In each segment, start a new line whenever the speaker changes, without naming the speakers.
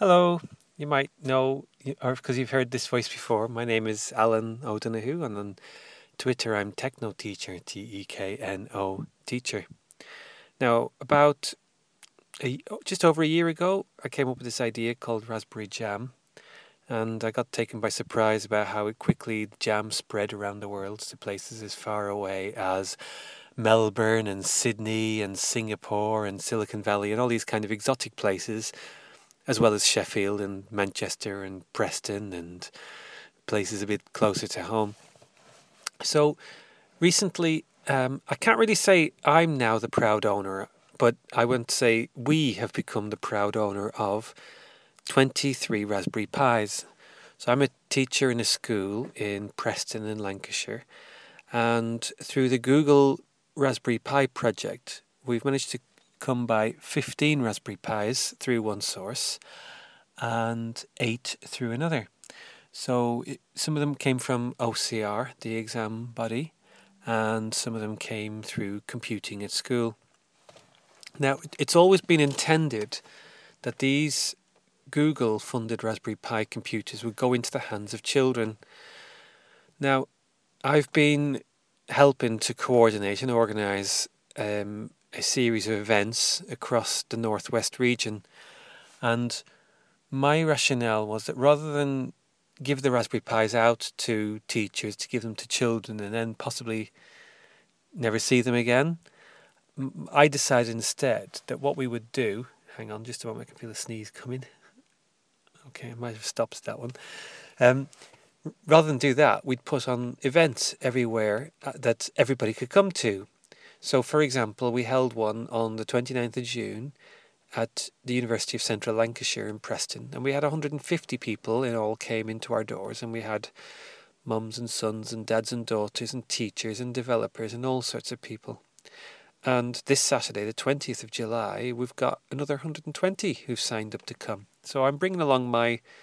Hello, you might know, or because you've heard this voice before, my name is Alan O'Donoghue, and on Twitter I'm Techno Teacher, Tekno Teacher. Now, just over a year ago, I came up with this idea called Raspberry Jam, and I got taken by surprise about how quickly jam spread around the world to places as far away as Melbourne and Sydney and Singapore and Silicon Valley and all these kind of exotic places, as well as Sheffield and Manchester and Preston and places a bit closer to home. So recently, I can't really say I'm now the proud owner, but I want to say we have become the proud owner of 23 Raspberry Pis. So I'm a teacher in a school in Preston in Lancashire, and through the Google Raspberry Pi project, we've managed to come by 15 Raspberry Pis through one source and 8 through another. So some of them came from OCR, the exam body, and some of them came through computing at school. Now, it's always been intended that these Google funded Raspberry Pi computers would go into the hands of children. Now, I've been helping to coordinate and organise a series of events across the Northwest region, and my rationale was that rather than give the Raspberry Pis out to teachers to give them to children and then possibly never see them again, I decided instead that what we would do, hang on just a moment, I can feel a sneeze coming. Okay, I might have stopped that one. Rather than do that, we'd put on events everywhere that everybody could come to. So, for example, we held one on the 29th of June at the University of Central Lancashire in Preston, and we had 150 people in all came into our doors, and we had mums and sons and dads and daughters and teachers and developers and all sorts of people. And this Saturday, the 20th of July, we've got another 120 who've signed up to come. So I'm bringing along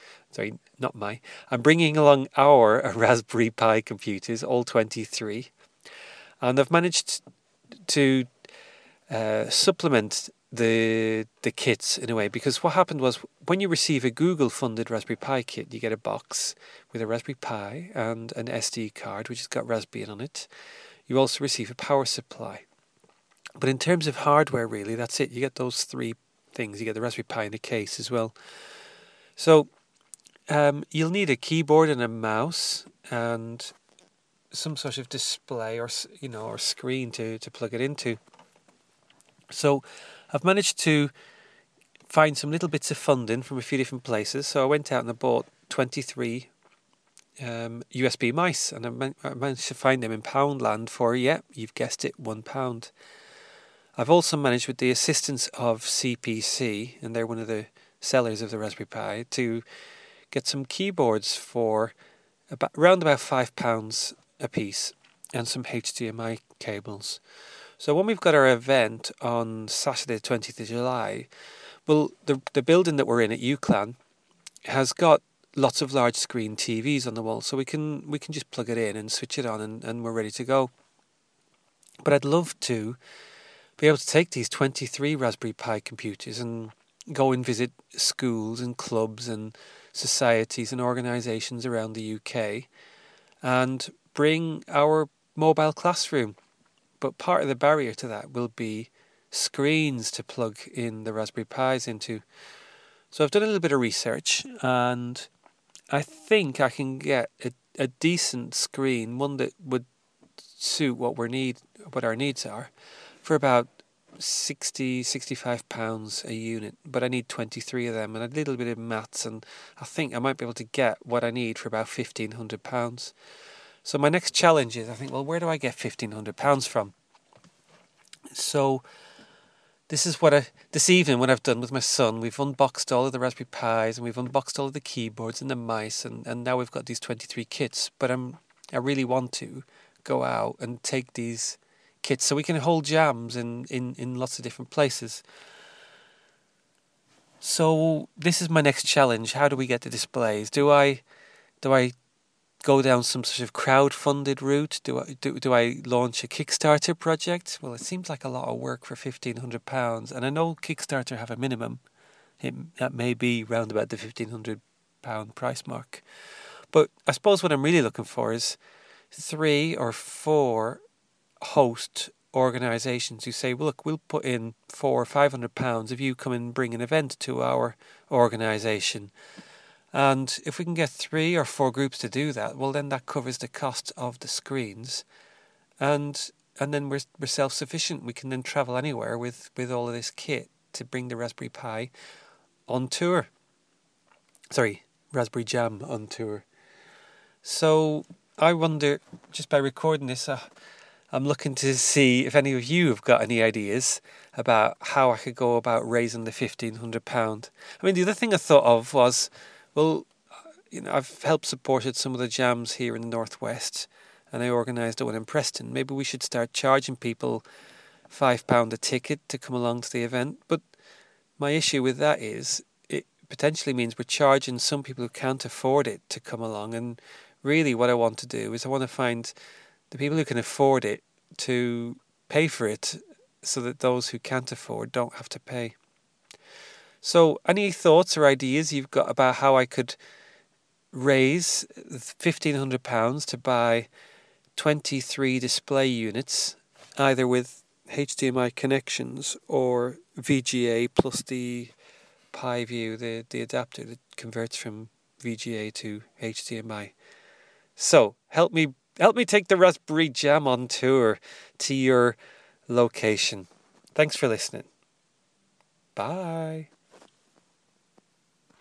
I'm bringing along our Raspberry Pi computers, all 23, and I've managed to supplement the kits in a way, because what happened was when you receive a Google funded Raspberry Pi kit, you get a box with a Raspberry Pi and an SD card which has got Raspbian on it. You also receive a power supply. But in terms of hardware, really, that's it. You get those three things. You get the Raspberry Pi in a case as well. So you'll need a keyboard and a mouse and some sort of display or screen to plug it into. So I've managed to find some little bits of funding from a few different places. So I went out and I bought 23 USB mice, and I managed to find them in Poundland for, you've guessed it, £1. I've also managed, with the assistance of CPC, and they're one of the sellers of the Raspberry Pi, to get some keyboards for around about £5 a piece and some HDMI cables. So when we've got our event on Saturday the 20th of July, well, the building that we're in at UCLan has got lots of large screen TVs on the wall, so we can just plug it in and switch it on and we're ready to go. But I'd love to be able to take these 23 Raspberry Pi computers and go and visit schools and clubs and societies and organisations around the UK and bring our mobile classroom. But part of the barrier to that will be screens to plug in the Raspberry Pis into. So I've done a little bit of research, and I think I can get a decent screen, one that would suit what our needs are, for about £65 a unit. But I need 23 of them and a little bit of maths, and I think I might be able to get what I need for about £1,500. So my next challenge is, I think, well, where do I get £1,500 from? So this is this evening, what I've done with my son, we've unboxed all of the Raspberry Pis and we've unboxed all of the keyboards and the mice, and now we've got these 23 kits. But I really want to go out and take these kits so we can hold jams in lots of different places. So this is my next challenge. How do we get the displays? Do I go down some sort of crowd-funded route? Do I launch a Kickstarter project? Well, it seems like a lot of work for £1,500, and I know Kickstarter have a minimum, that may be round about the £1,500 price mark. But I suppose what I'm really looking for is 3 or 4 host organisations who say, well, look, we'll put in £400 or £500 if you come and bring an event to our organisation. And if we can get 3 or 4 groups to do that, well, then that covers the cost of the screens, and then we're self-sufficient. We can then travel anywhere with all of this kit to bring the Raspberry Pi on tour. Sorry, Raspberry Jam on tour. So I wonder, just by recording this, I'm looking to see if any of you have got any ideas about how I could go about raising the £1,500. I mean, the other thing I thought of was, well, I've helped supported some of the jams here in the Northwest, and I organised one in Preston. Maybe we should start charging people £5 a ticket to come along to the event. But my issue with that is it potentially means we're charging some people who can't afford it to come along. And really what I want to do is I want to find the people who can afford it to pay for it so that those who can't afford don't have to pay. So any thoughts or ideas you've got about how I could raise £1,500 to buy 23 display units, either with HDMI connections or VGA plus the PiView, the adapter that converts from VGA to HDMI. So help me take the Raspberry Jam on tour to your location. Thanks for listening. Bye.